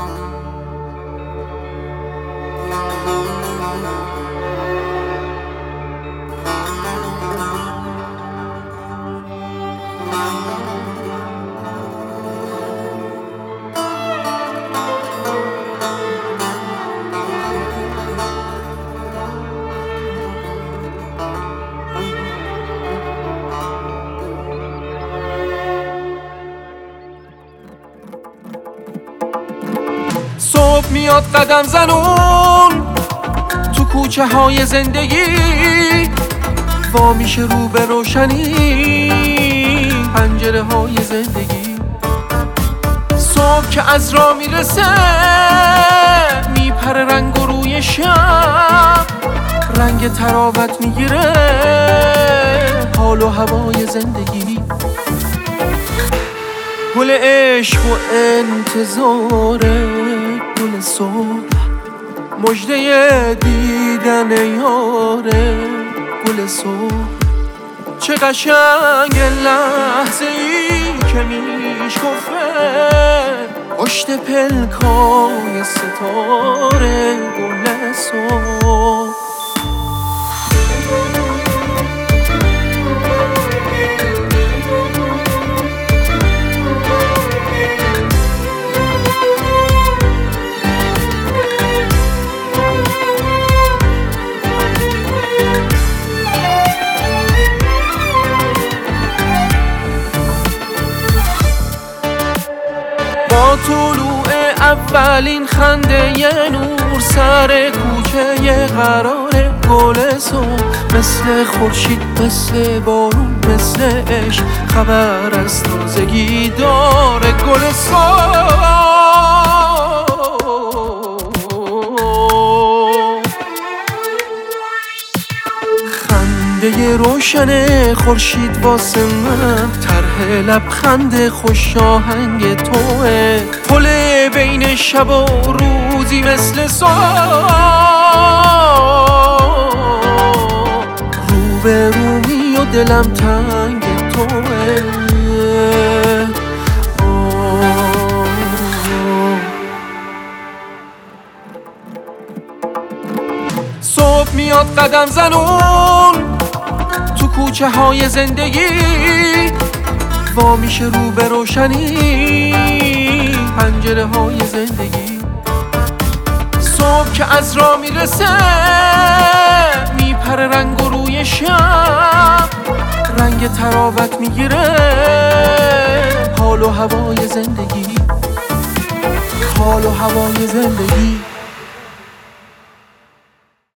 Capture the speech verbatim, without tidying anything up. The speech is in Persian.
صبح میاد قدم زنون تو کوچه های زندگی، وا میشه رو به روشنی پنجره های زندگی. صبح که از راه میرسه میپره رنگ و روی شب، رنگ تراوت میگیره حال و هوای زندگی. گل عشق و انتظار گل صبح، مژده دیدن یاره گل صبح. چه قشنگ لحظه ای که میشکفه پشت پلکای ستاره گل صبح. با طلوع اولین خنده یه نور سر کوچه یه قراره گل صبح، مثل خورشید مثل بارون مثل عشق خبر از تازگی داره گل صبح. خنده روشن خورشید واسه من طرح لبخند خوش آهنگ توه، پل بین شب و روزی مثل صبح، رو به رومی و دلم تنگ توه. صبح میاد قدم زنون تو کوچه های زندگی، وا میشه رو به روشنی پنجره های زندگی. صبح که از راه میرسه میپره رنگ و روی شب، رنگ تراوت میگیره حال و هوای زندگی، حال و هوای زندگی.